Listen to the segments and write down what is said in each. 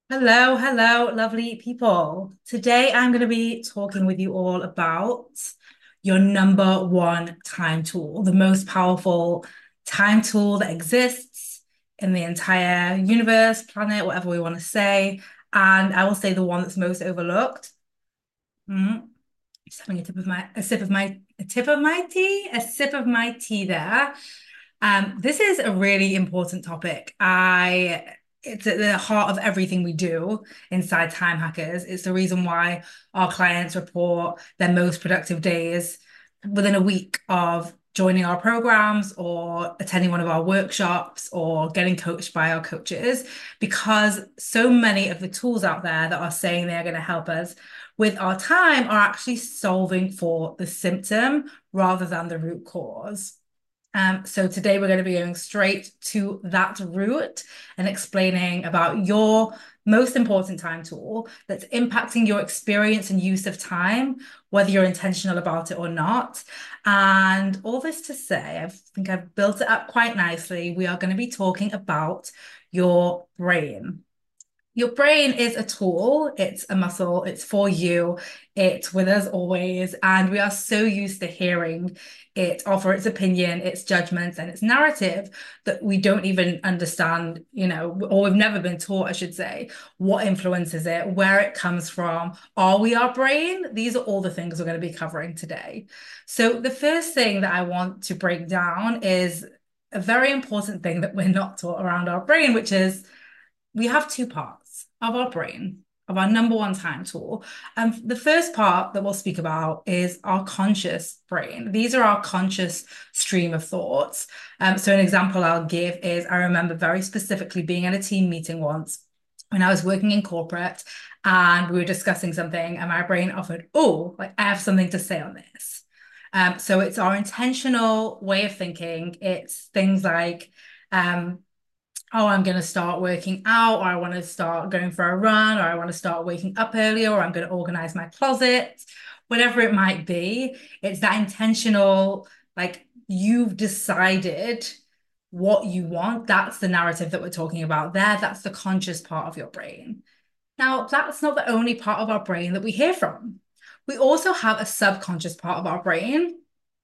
Hello, hello, lovely people. Today I'm going to be talking with you all about your number one time tool, the most powerful time tool that exists in the entire universe, planet, whatever we want to say. And I will say the one that's most overlooked. Mm. Just having a sip of my tea there. This is a really important topic. It's at the heart of everything we do inside Time Hackers. It's the reason why our clients report their most productive days within a week of joining our programs or attending one of our workshops or getting coached by our coaches, because so many of the tools out there that are saying they're going to help us with our time are actually solving for the symptom rather than the root cause. So today we're going to be going straight to that root and explaining about your most important time tool that's impacting your experience and use of time, whether you're intentional about it or not. And all this to say, I think I've built it up quite nicely. We are going to be talking about your brain. Your brain is a tool, it's a muscle, it's for you, it's with us always. And we are so used to hearing it offer its opinion, its judgments, and its narrative that we don't even understand, or we've never been taught, I should say, what influences it, where it comes from. Are we our brain? These are all the things we're going to be covering today. So, the first thing that I want to break down is a very important thing that we're not taught around our brain, which is we have two parts of our brain, of our number one time tool. And the first part that we'll speak about is our conscious brain. These are our conscious stream of thoughts. So an example I'll give is I remember very specifically being at a team meeting once when I was working in corporate and we were discussing something and my brain offered, oh, like I have something to say on this. So it's our intentional way of thinking. It's things like, oh, I'm going to start working out, or I want to start going for a run, or I want to start waking up earlier, or I'm going to organize my closet, whatever it might be. It's that intentional, like you've decided what you want. That's the narrative that we're talking about there. That's the conscious part of your brain. Now, that's not the only part of our brain that we hear from. We also have a subconscious part of our brain.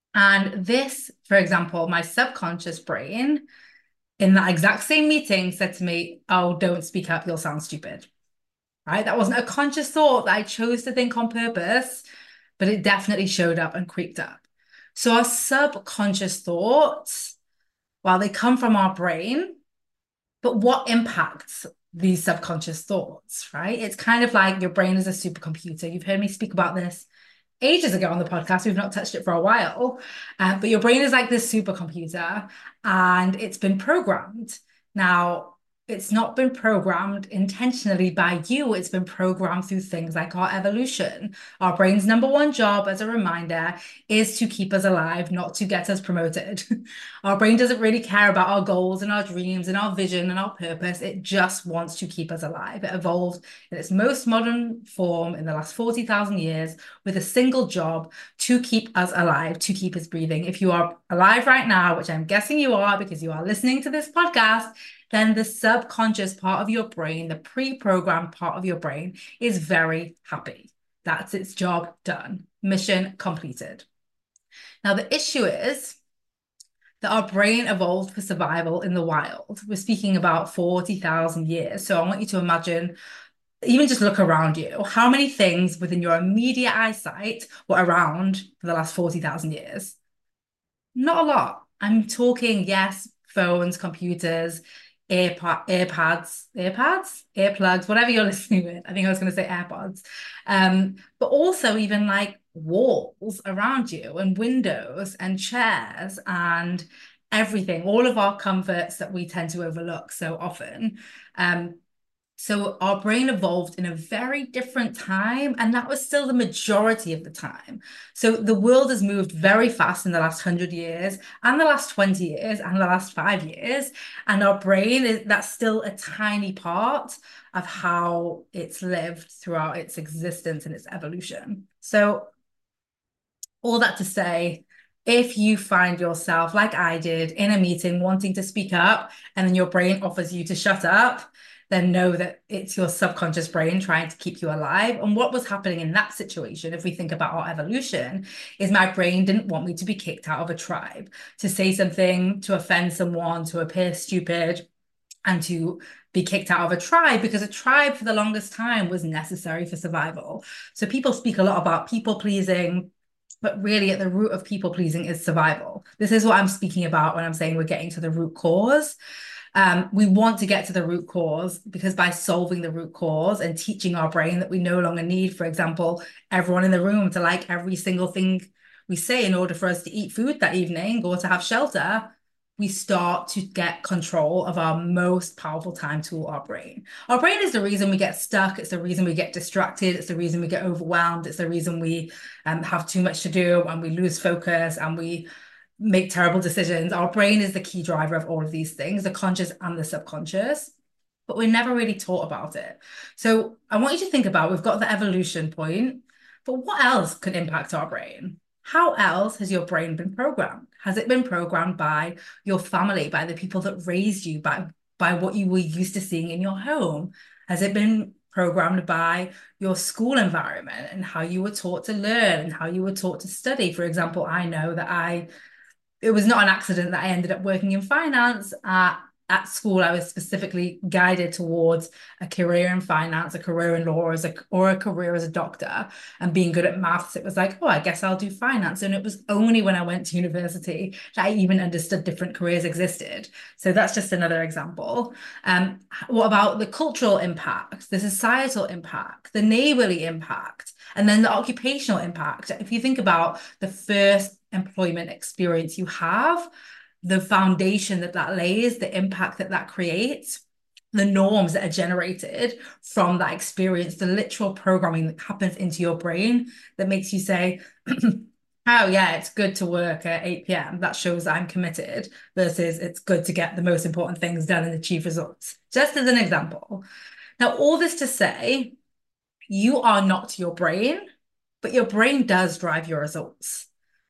And this, for example, my subconscious brain in that exact same meeting said to me, oh, don't speak up, you'll sound stupid. Right? That wasn't a conscious thought that I chose to think on purpose, but it definitely showed up and creeped up. So our subconscious thoughts, while they come from our brain, but what impacts these subconscious thoughts, right? It's kind of like your brain is a supercomputer. You've heard me speak about this ages ago on the podcast. We've not touched it for a while. But your brain is like this supercomputer and it's been programmed. Now, it's not been programmed intentionally by you. It's been programmed through things like our evolution. Our brain's number one job, as a reminder, is to keep us alive, not to get us promoted. Our brain doesn't really care about our goals and our dreams and our vision and our purpose. It just wants to keep us alive. It evolved in its most modern form in the last 40,000 years with a single job to keep us alive, to keep us breathing. If you are alive right now, which I'm guessing you are because you are listening to this podcast, then the subconscious part of your brain, the pre-programmed part of your brain, is very happy. That's its job done. Mission completed. Now, the issue is that our brain evolved for survival in the wild. We're speaking about 40,000 years. So I want you to imagine, even just look around you. How many things within your immediate eyesight were around for the last 40,000 years? Not a lot. I'm talking, yes, phones, computers, earplugs, whatever you're listening with. I think I was going to say AirPods. But also even like walls around you and windows and chairs and everything, all of our comforts that we tend to overlook so often. So our brain evolved in a very different time, and that was still the majority of the time. So the world has moved very fast in the last 100 years, and the last 20 years, and the last 5 years. And our brain is that's still a tiny part of how it's lived throughout its existence and its evolution. So all that to say, if you find yourself, like I did, in a meeting wanting to speak up, and then your brain offers you to shut up, then know that it's your subconscious brain trying to keep you alive. And what was happening in that situation, if we think about our evolution, is my brain didn't want me to be kicked out of a tribe, to say something, to offend someone, to appear stupid, and to be kicked out of a tribe, because a tribe for the longest time was necessary for survival. So people speak a lot about people pleasing, but really at the root of people pleasing is survival. This is what I'm speaking about when I'm saying we're getting to the root cause. We want to get to the root cause because by solving the root cause and teaching our brain that we no longer need, for example, everyone in the room to like every single thing we say in order for us to eat food that evening or to have shelter, we start to get control of our most powerful time tool, our brain. Our brain is the reason we get stuck. It's the reason we get distracted. It's the reason we get overwhelmed. It's the reason we have too much to do and we lose focus and we make terrible decisions. Our brain is the key driver of all of these things, the conscious and the subconscious, but we're never really taught about it. So I want you to think about, we've got the evolution point, but what else could impact our brain? How else has your brain been programmed? Has it been programmed by your family, by the people that raised you, by what you were used to seeing in your home? Has it been programmed by your school environment and how you were taught to learn and how you were taught to study? For example, I know that it was not an accident that I ended up working in finance. At school, I was specifically guided towards a career in finance, a career in law, or a career as a doctor. And being good at maths, it was like, oh, I guess I'll do finance. And it was only when I went to university that I even understood different careers existed. So that's just another example. What about the cultural impact, the societal impact, the neighborly impact, and then the occupational impact? If you think about the first employment experience you have, the foundation that that lays, the impact that that creates, the norms that are generated from that experience, the literal programming that happens into your brain that makes you say, oh yeah, it's good to work at 8 p.m. That shows that I'm committed versus it's good to get the most important things done and achieve results. Just as an example. Now, all this to say, you are not your brain, but your brain does drive your results.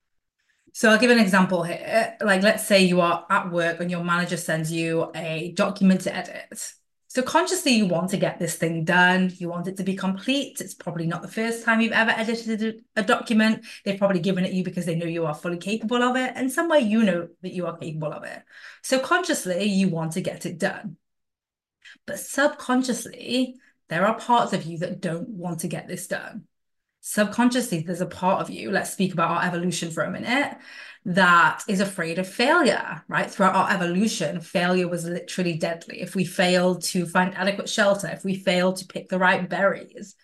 So I'll give an example here. Like, let's say you are at work and your manager sends you a document to edit. So consciously, you want to get this thing done. You want it to be complete. It's probably not the first time you've ever edited a document. They've probably given it you because they know you are fully capable of it. And somewhere you know that you are capable of it. So consciously, you want to get it done. But subconsciously, there are parts of you that don't want to get this done. Subconsciously, there's a part of you, let's speak about our evolution for a minute, that is afraid of failure, right? Throughout our evolution, failure was literally deadly. If we failed to find adequate shelter, if we failed to pick the right berries,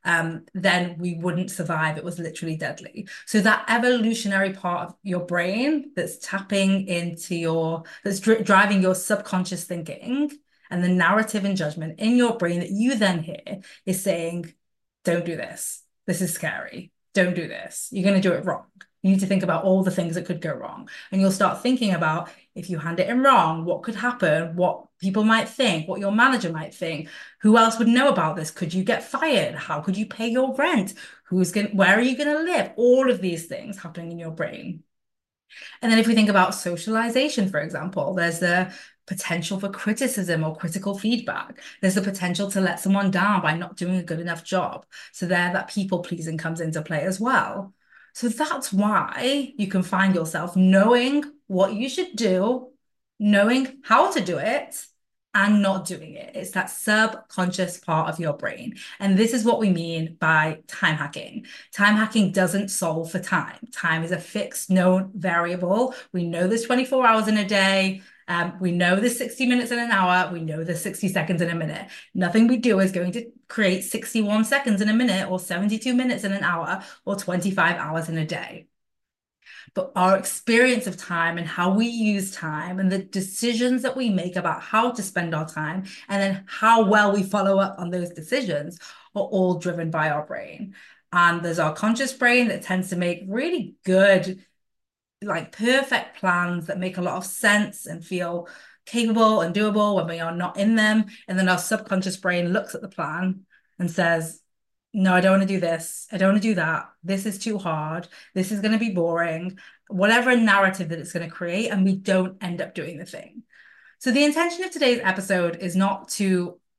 then we wouldn't survive. It was literally deadly. So that evolutionary part of your brain that's tapping into that's driving your subconscious thinking and the narrative and judgment in your brain that you then hear is saying, don't do this. This is scary. Don't do this. You're going to do it wrong. You need to think about all the things that could go wrong. And you'll start thinking about if you hand it in wrong, what could happen, what people might think, what your manager might think, who else would know about this? Could you get fired? How could you pay your rent? Where are you going to live? All of these things happening in your brain. And then if we think about socialization, for example, there's the potential for criticism or critical feedback. There's the potential to let someone down by not doing a good enough job. So there, that people pleasing comes into play as well. So that's why you can find yourself knowing what you should do, knowing how to do it, and not doing it. It's that subconscious part of your brain. And this is what we mean by time hacking. Time hacking doesn't solve for time. Time is a fixed, known variable. We know there's 24 hours in a day. We know there's 60 minutes in an hour. We know there's 60 seconds in a minute. Nothing we do is going to create 61 seconds in a minute or 72 minutes in an hour or 25 hours in a day. But our experience of time and how we use time and the decisions that we make about how to spend our time and then how well we follow up on those decisions are all driven by our brain. And there's our conscious brain that tends to make really good, like perfect plans that make a lot of sense and feel capable and doable when we are not in them. And then our subconscious brain looks at the plan and says, no, I don't want to do this. I don't want to do that. This is too hard. This is going to be boring. Whatever narrative that it's going to create, and we don't end up doing the thing. So the intention of today's episode is not to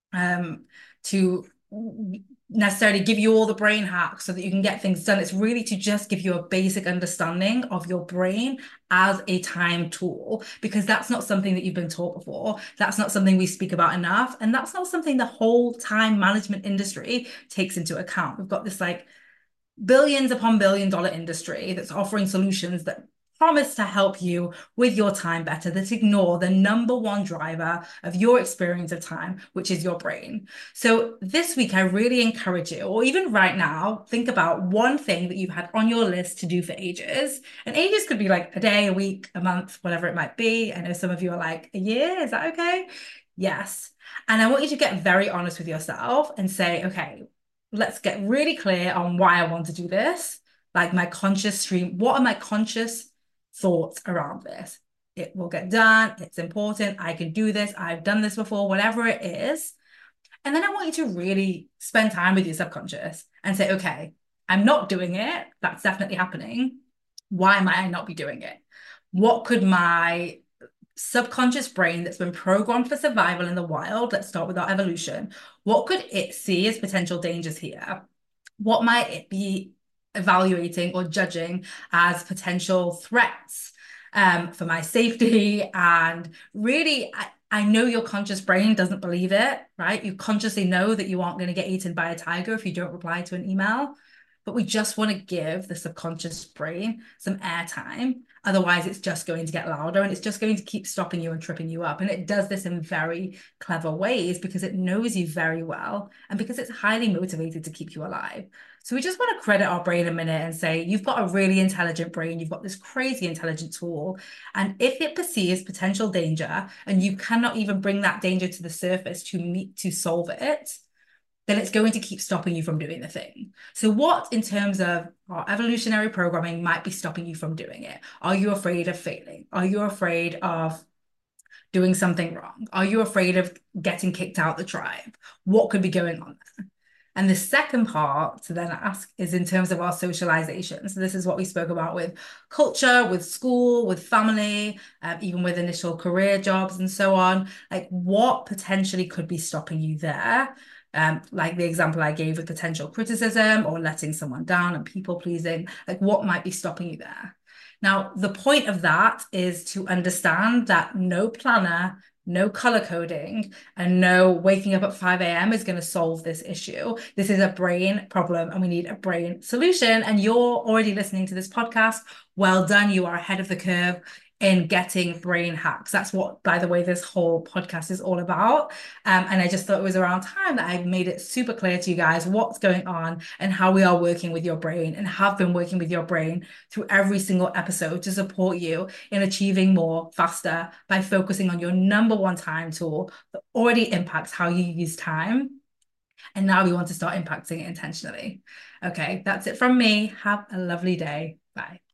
to necessarily give you all the brain hacks so that you can get things done. It's really to just give you a basic understanding of your brain as a time tool, because that's not something that you've been taught before. That's not something we speak about enough. And that's not something the whole time management industry takes into account. We've got this like billions upon billion-dollar industry that's offering solutions that promise to help you with your time better, that ignore the number one driver of your experience of time, which is your brain. So this week, I really encourage you, or even right now, think about one thing that you've had on your list to do for ages. And ages could be like a day, a week, a month, whatever it might be. I know some of you are like, a year, is that okay? Yes. And I want you to get very honest with yourself and say, okay, let's get really clear on why I want to do this. Like my conscious stream, what are my conscious thoughts around this? It will get done. It's important. I can do this. I've done this before, whatever it is. And then I want you to really spend time with your subconscious and say, okay, I'm not doing it. That's definitely happening. Why might I not be doing it? What could my subconscious brain that's been programmed for survival in the wild, let's start with our evolution, what could it see as potential dangers here? What might it be evaluating or judging as potential threats for my safety? And really, I know your conscious brain doesn't believe it, right? You consciously know that you aren't going to get eaten by a tiger if you don't reply to an email. But we just want to give the subconscious brain some airtime. Otherwise, it's just going to get louder and it's just going to keep stopping you and tripping you up. And it does this in very clever ways because it knows you very well and because it's highly motivated to keep you alive. So we just want to credit our brain a minute and say, you've got a really intelligent brain, you've got this crazy intelligent tool. And if it perceives potential danger and you cannot even bring that danger to the surface to solve it, then it's going to keep stopping you from doing the thing. So what, in terms of our evolutionary programming, might be stopping you from doing it? Are you afraid of failing? Are you afraid of doing something wrong? Are you afraid of getting kicked out the tribe? What could be going on there? And the second part to then ask is in terms of our socialization. So this is what we spoke about with culture, with school, with family, even with initial career jobs and so on. Like what potentially could be stopping you there? Like the example I gave with potential criticism or letting someone down and people pleasing, like what might be stopping you there? Now, the point of that is to understand that no planner, no color coding, and no waking up at 5 a.m. is going to solve this issue. This is a brain problem and we need a brain solution. And you're already listening to this podcast. Well done. You are ahead of the curve in getting brain hacks. That's what, by the way, this whole podcast is all about. And I just thought it was around time that I made it super clear to you guys what's going on and how we are working with your brain and have been working with your brain through every single episode to support you in achieving more faster by focusing on your number one time tool that already impacts how you use time. And now we want to start impacting it intentionally. Okay, that's it from me. Have a lovely day. Bye.